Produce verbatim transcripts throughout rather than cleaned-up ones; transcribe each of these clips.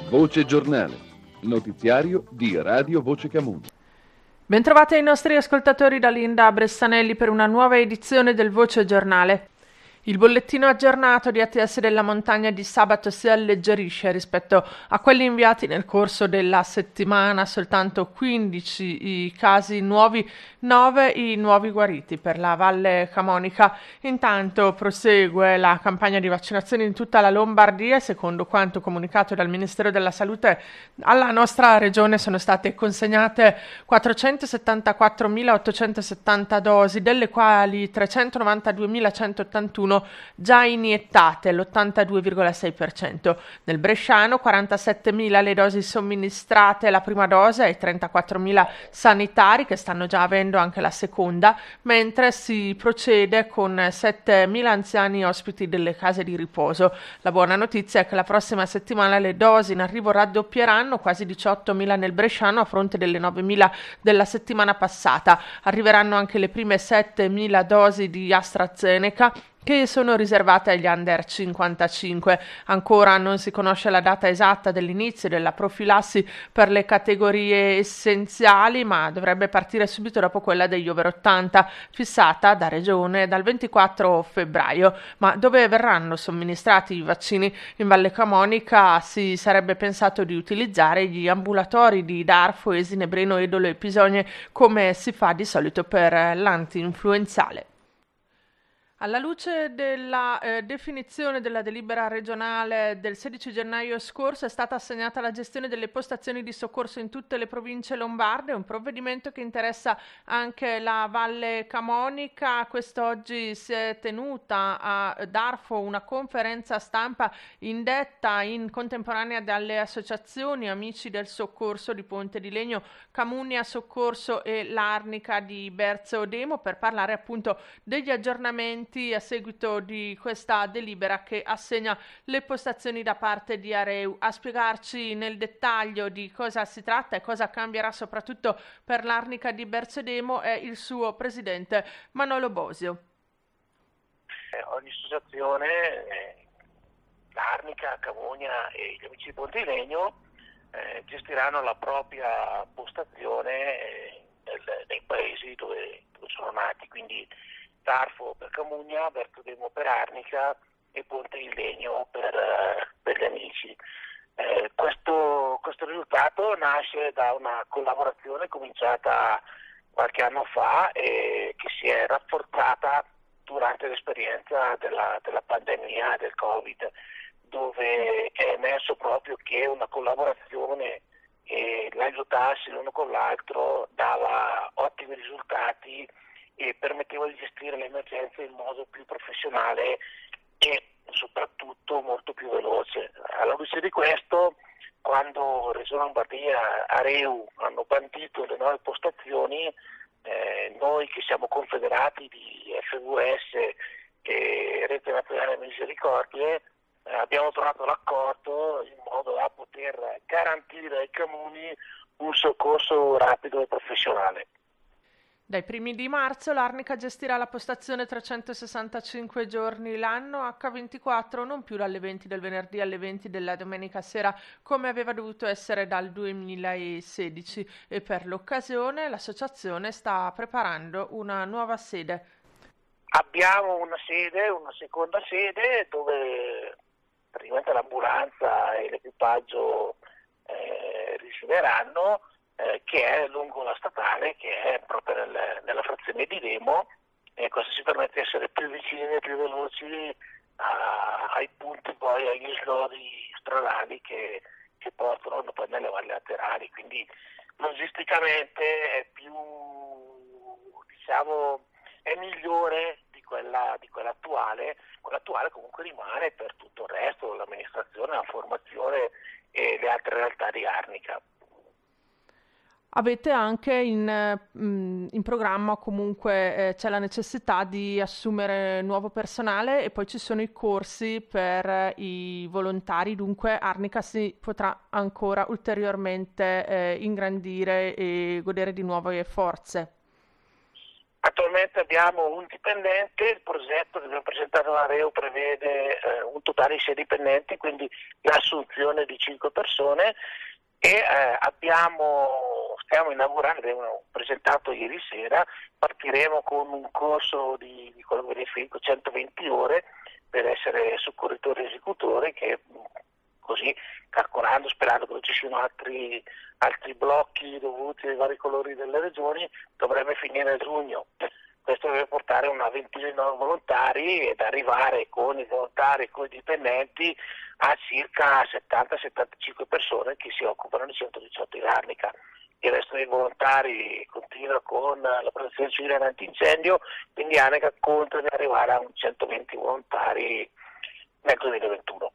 Voce Giornale, notiziario di Radio Voce Camunia. Bentrovati ai nostri ascoltatori da Linda Bressanelli per una nuova edizione del Voce Giornale. Il bollettino aggiornato di A T S della montagna di sabato si alleggerisce rispetto a quelli inviati nel corso della settimana, soltanto quindici i casi nuovi, nove i nuovi guariti per la Valle Camonica. Intanto prosegue la campagna di vaccinazione in tutta la Lombardia. Secondo quanto comunicato dal Ministero della Salute, alla nostra regione sono state consegnate quattrocentosettantaquattromilaottocentosettanta dosi, delle quali trecentonovantaduemilacentottantuno già iniettate, l'ottantadue virgola sei per cento. Nel bresciano quarantasettemila le dosi somministrate la prima dose ai trentaquattromila sanitari che stanno già avendo anche la seconda, mentre si procede con settemila anziani ospiti delle case di riposo. La buona notizia è che la prossima settimana le dosi in arrivo raddoppieranno, quasi diciottomila nel bresciano a fronte delle novemila della settimana passata. Arriveranno anche le prime settemila dosi di AstraZeneca, che sono riservate agli under cinquantacinque. Ancora non si conosce la data esatta dell'inizio della profilassi per le categorie essenziali, ma dovrebbe partire subito dopo quella degli over ottanta, fissata da regione dal ventiquattro febbraio. Ma dove verranno somministrati i vaccini? In Valle Camonica si sarebbe pensato di utilizzare gli ambulatori di Darfo, Esine, Breno, Edolo e Pisogne, come si fa di solito per l'anti-influenzale. Alla luce della eh, definizione della delibera regionale del sedici gennaio scorso, è stata assegnata la gestione delle postazioni di soccorso in tutte le province lombarde, un provvedimento che interessa anche la Valle Camonica. Quest'oggi si è tenuta a Darfo una conferenza stampa indetta in contemporanea dalle associazioni Amici del Soccorso di Ponte di Legno, Camunia Soccorso e l'Arnica di Berzo Demo, per parlare appunto degli aggiornamenti a seguito di questa delibera che assegna le postazioni da parte di Areu. A spiegarci nel dettaglio di cosa si tratta e cosa cambierà soprattutto per l'Arnica di Berzedemo è il suo presidente Manolo Bosio. Eh, ogni associazione, eh, l'Arnica, Camunia e gli Amici di Ponte di Legno eh, gestiranno la propria postazione eh, nel, nei paesi dove, dove sono nati, quindi Darfo per Camunia, Berzedemo per Arnica e Ponte di Legno per, uh, per gli Amici. Eh, questo, questo risultato nasce da una collaborazione cominciata qualche anno fa e che si è rafforzata durante l'esperienza della, della pandemia del Covid, dove è emerso proprio che una collaborazione e l'aiutarsi l'uno con l'altro dava ottimi risultati e permetteva di gestire le emergenze in modo più professionale e soprattutto molto più veloce. Alla luce di questo, quando Regione Lombardia, Areu hanno bandito le nuove postazioni, eh, noi che siamo confederati di F V S e Rete Nazionale Misericordie, eh, abbiamo trovato l'accordo in modo da poter garantire ai comuni un soccorso rapido e professionale. Dai primi di marzo l'Arnica gestirà la postazione trecentosessantacinque giorni l'anno acca ventiquattro, non più dalle venti del venerdì alle venti della domenica sera come aveva dovuto essere dal duemilasedici, e per l'occasione l'associazione sta preparando una nuova sede. Abbiamo una sede, una seconda sede dove praticamente l'ambulanza e l'equipaggio eh, risiederanno, Eh, che è lungo la statale, che è proprio nel, nella frazione di Demo, e questo ci permette di essere più vicini e più veloci a, ai punti, poi agli snodi stradali che, che portano poi nelle valli laterali, quindi logisticamente è più, diciamo, è migliore di quella, di quella attuale. Quella attuale comunque rimane per tutto il resto, l'amministrazione, la formazione e le altre realtà di Arnica. Avete anche in, in programma comunque eh, c'è la necessità di assumere nuovo personale e poi ci sono i corsi per i volontari, dunque Arnica si potrà ancora ulteriormente eh, ingrandire e godere di nuove forze. Attualmente abbiamo un dipendente, il progetto che abbiamo presentato alla Reo prevede eh, un totale di sei dipendenti, quindi l'assunzione di cinque persone e eh, abbiamo, stiamo inaugurando, abbiamo presentato ieri sera, partiremo con un corso di, di quello che definisco centoventi ore per essere soccorritori esecutori che così calcolando, sperando che non ci siano altri, altri blocchi dovuti ai vari colori delle regioni, dovrebbe finire a giugno. Questo deve portare una ventina di nuovi volontari ed arrivare con i volontari e con i dipendenti a circa settanta settantacinque persone che si occupano di centodiciotto in Arnica. Il resto dei volontari continua con la protezione civile antincendio, quindi Arnica conta di arrivare a un centoventi volontari nel duemilaventuno.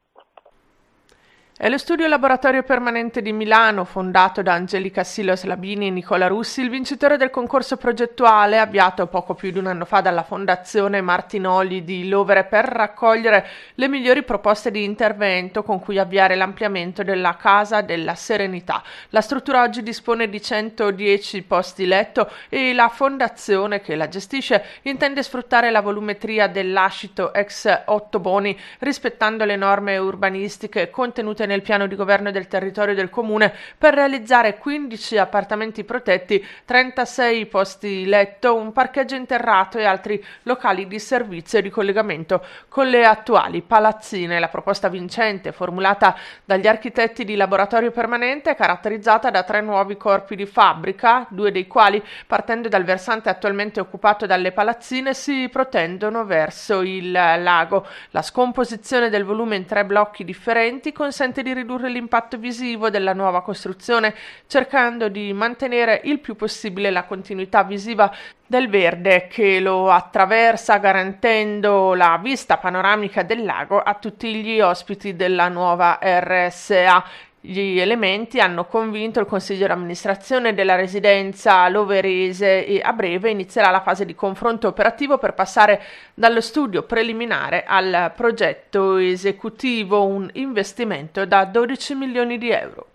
È lo studio laboratorio permanente di Milano, fondato da Angelica Silos Labini e Nicola Russi, il vincitore del concorso progettuale avviato poco più di un anno fa dalla Fondazione Martinoli di Lovere per raccogliere le migliori proposte di intervento con cui avviare l'ampliamento della Casa della Serenità. La struttura oggi dispone di centodieci posti letto e la fondazione che la gestisce intende sfruttare la volumetria dell'ascito ex Ottoboni rispettando le norme urbanistiche contenute nel piano di governo del territorio del comune per realizzare quindici appartamenti protetti, trentasei posti letto, un parcheggio interrato e altri locali di servizio e di collegamento con le attuali palazzine. La proposta vincente, formulata dagli architetti di laboratorio permanente, è caratterizzata da tre nuovi corpi di fabbrica, due dei quali, partendo dal versante attualmente occupato dalle palazzine, si protendono verso il lago. La scomposizione del volume in tre blocchi differenti consente di ridurre l'impatto visivo della nuova costruzione, cercando di mantenere il più possibile la continuità visiva del verde che lo attraversa, garantendo la vista panoramica del lago a tutti gli ospiti della nuova R S A. Gli elementi hanno convinto il consiglio di amministrazione della residenza loverese e a breve inizierà la fase di confronto operativo per passare dallo studio preliminare al progetto esecutivo, un investimento da dodici milioni di euro.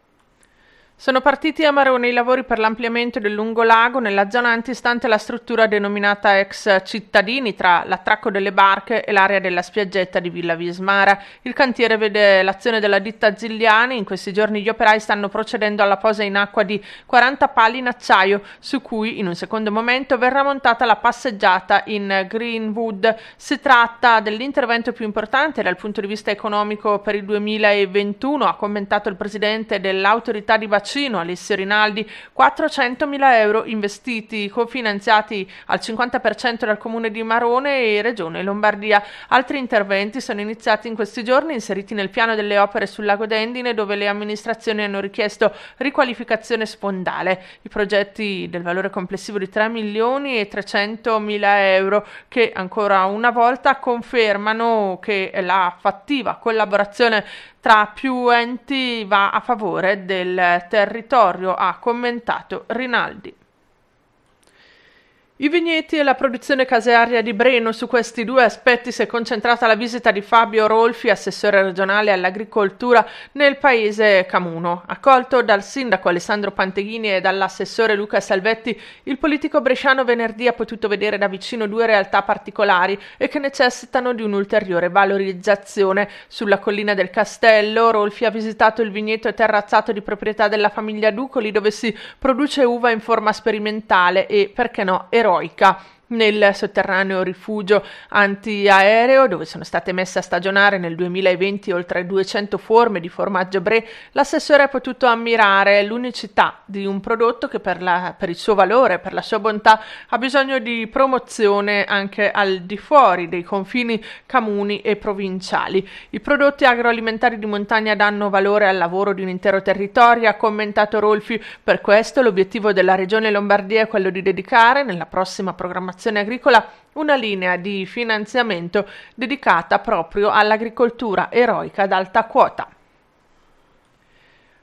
Sono partiti a Marone i lavori per l'ampliamento del lungolago nella zona antistante la struttura denominata ex Cittadini tra l'attracco delle barche e l'area della spiaggetta di Villa Vismara. Il cantiere vede l'azione della ditta Zigliani. In questi giorni gli operai stanno procedendo alla posa in acqua di quaranta pali in acciaio, su cui in un secondo momento verrà montata la passeggiata in Greenwood. Si tratta dell'intervento più importante dal punto di vista economico per il duemilaventuno, ha commentato il presidente dell'autorità di bacino Alessio Rinaldi. Quattrocentomila euro investiti, cofinanziati al cinquanta per cento dal comune di Marone e Regione Lombardia. Altri interventi sono iniziati in questi giorni, inseriti nel piano delle opere sul lago d'Endine, dove le amministrazioni hanno richiesto riqualificazione spondale. I progetti del valore complessivo di tre milioni e trecentomila euro che ancora una volta confermano che la fattiva collaborazione tra più enti va a favore del territorio, ha commentato Rinaldi. I vigneti e la produzione casearia di Breno. Su questi due aspetti si è concentrata la visita di Fabio Rolfi, assessore regionale all'agricoltura nel paese Camuno. Accolto dal sindaco Alessandro Panteghini e dall'assessore Luca Salvetti, il politico bresciano venerdì ha potuto vedere da vicino due realtà particolari e che necessitano di un'ulteriore valorizzazione. Sulla collina del Castello, Rolfi ha visitato il vigneto terrazzato di proprietà della famiglia Ducoli, dove si produce uva in forma sperimentale e, perché no, eroica. Nel sotterraneo rifugio antiaereo, dove sono state messe a stagionare nel duemilaventi oltre duecento forme di formaggio Brie, l'assessore ha potuto ammirare l'unicità di un prodotto che per, la, per il suo valore, per la sua bontà, ha bisogno di promozione anche al di fuori dei confini comuni e provinciali. I prodotti agroalimentari di montagna danno valore al lavoro di un intero territorio, ha commentato Rolfi. Per questo l'obiettivo della Regione Lombardia è quello di dedicare nella prossima programmazione agricola una linea di finanziamento dedicata proprio all'agricoltura eroica ad alta quota.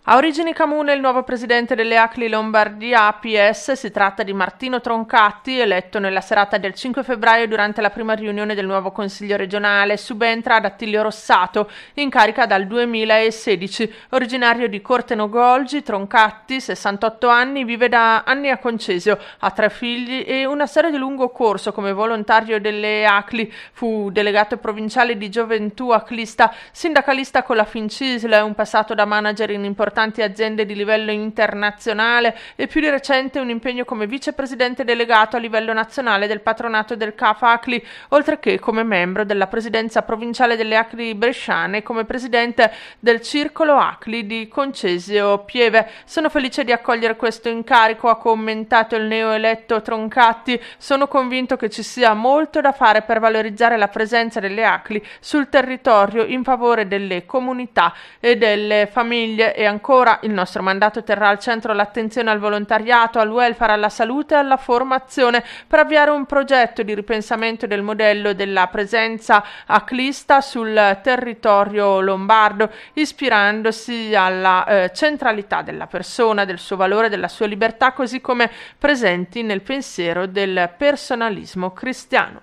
Ha origini comune il nuovo presidente delle A C L I Lombardia A P S, si tratta di Martino Troncatti, eletto nella serata del cinque febbraio durante la prima riunione del nuovo Consiglio regionale. Subentra ad Attilio Rossato, in carica dal duemilasedici. Originario di Corteno Golgi, Troncatti, sessantotto anni, vive da anni a Concesio, ha tre figli e una storia di lungo corso come volontario delle A C L I. Fu delegato provinciale di gioventù aclista, sindacalista con la Fincisl, un passato da manager in importanti aziende di livello internazionale e più di recente un impegno come vicepresidente delegato a livello nazionale del patronato del C A F A C L I, oltre che come membro della presidenza provinciale delle A C L I bresciane e come presidente del circolo A C L I di Concesio Pieve. Sono felice di accogliere questo incarico, ha commentato il neoeletto Troncatti. Sono convinto che ci sia molto da fare per valorizzare la presenza delle A C L I sul territorio in favore delle comunità e delle famiglie. E ancora il nostro mandato terrà al centro l'attenzione al volontariato, al welfare, alla salute e alla formazione per avviare un progetto di ripensamento del modello della presenza aclista sul territorio lombardo, ispirandosi alla eh, centralità della persona, del suo valore, della sua libertà, così come presenti nel pensiero del personalismo cristiano.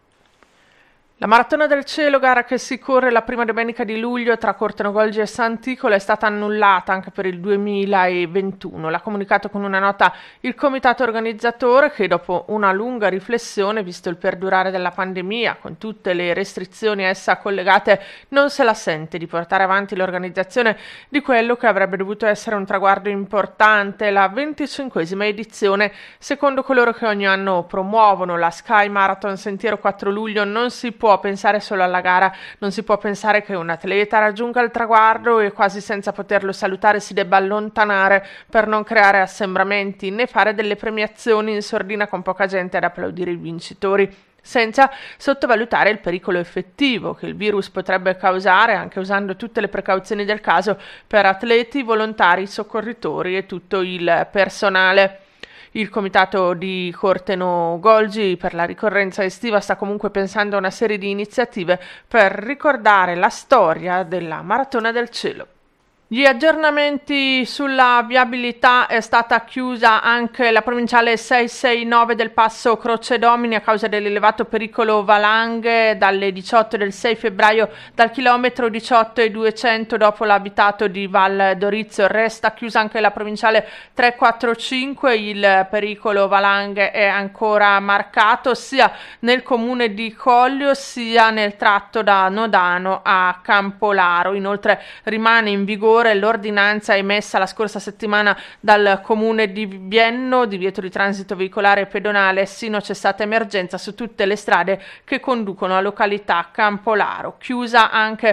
La Maratona del Cielo, gara che si corre la prima domenica di luglio tra Corteno Golgi e Sant'Icolo, è stata annullata anche per il duemilaventuno. L'ha comunicato con una nota il comitato organizzatore che, dopo una lunga riflessione, visto il perdurare della pandemia, con tutte le restrizioni a essa collegate, non se la sente di portare avanti l'organizzazione di quello che avrebbe dovuto essere un traguardo importante, la venticinquesima edizione. Secondo coloro che ogni anno promuovono la Sky Marathon Sentiero quattro luglio, non si può pensare solo alla gara, non si può pensare che un atleta raggiunga il traguardo e quasi senza poterlo salutare si debba allontanare per non creare assembramenti né fare delle premiazioni in sordina con poca gente ad applaudire i vincitori, senza sottovalutare il pericolo effettivo che il virus potrebbe causare, anche usando tutte le precauzioni del caso, per atleti, volontari, soccorritori e tutto il personale. Il comitato di Corteno Golgi per la ricorrenza estiva sta comunque pensando a una serie di iniziative per ricordare la storia della Maratona del Cielo. Gli aggiornamenti sulla viabilità: è stata chiusa anche la provinciale seicentosessantanove del Passo Croce Domini a causa dell'elevato pericolo valanghe dalle diciotto del sei febbraio dal chilometro diciotto e duecento dopo l'abitato di Val d'Orizio. Resta chiusa anche la provinciale trecentoquarantacinque, il pericolo valanghe è ancora marcato sia nel comune di Collio sia nel tratto da Nodano a Campolaro. Inoltre rimane in vigore l'ordinanza emessa la scorsa settimana dal comune di Bienno, divieto di transito veicolare e pedonale sino a cessata emergenza su tutte le strade che conducono a località Campolaro. Chiusa anche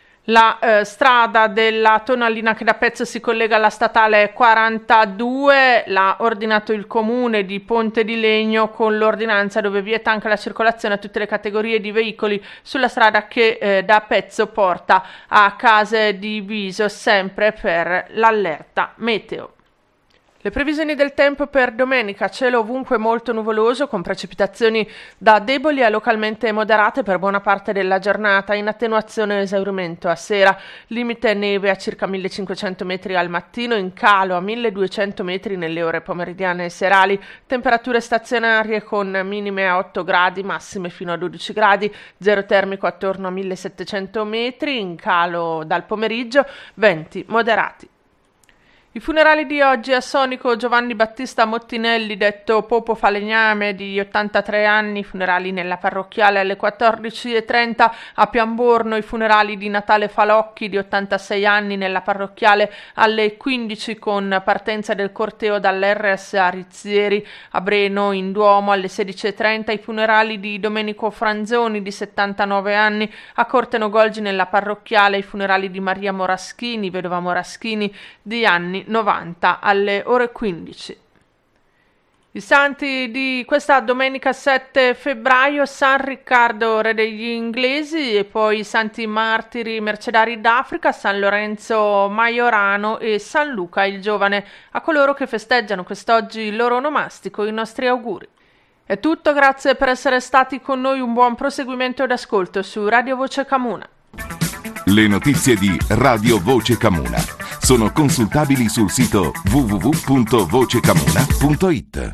la eh, strada della Tonalina che da Pezzo si collega alla statale quarantadue, l'ha ordinato il comune di Ponte di Legno con l'ordinanza dove vieta anche la circolazione a tutte le categorie di veicoli sulla strada che eh, da Pezzo porta a Case di Viso, sempre per l'allerta meteo. Le previsioni del tempo per domenica: cielo ovunque molto nuvoloso con precipitazioni da deboli a localmente moderate per buona parte della giornata, in attenuazione e esaurimento a sera, limite neve a circa millecinquecento metri al mattino, in calo a milleduecento metri nelle ore pomeridiane e serali, temperature stazionarie con minime a otto gradi, massime fino a dodici gradi, zero termico attorno a millesettecento metri, in calo dal pomeriggio, venti moderati. I funerali di oggi: a Sonico Giovanni Battista Mottinelli, detto Popo Falegname, di ottantatré anni, funerali nella parrocchiale alle quattordici e trenta. A Piamborno i funerali di Natale Falocchi, di ottantasei anni, nella parrocchiale alle quindici con partenza del corteo dall'R S A Rizzieri. A Breno in Duomo alle sedici e trenta i funerali di Domenico Franzoni, di settantanove anni. A Corteno Golgi nella parrocchiale i funerali di Maria Moraschini, vedova Moraschini, di anni novanta, alle ore quindici. I santi di questa domenica sette febbraio: San Riccardo, re degli inglesi, e poi i santi martiri mercedari d'Africa, San Lorenzo Maiorano e San Luca il Giovane. A coloro che festeggiano quest'oggi il loro onomastico, i nostri auguri. È tutto, grazie per essere stati con noi, un buon proseguimento d'ascolto su Radio Voce Camuna. Le notizie di Radio Voce Camuna sono consultabili sul sito w w w punto voce camuna punto i t.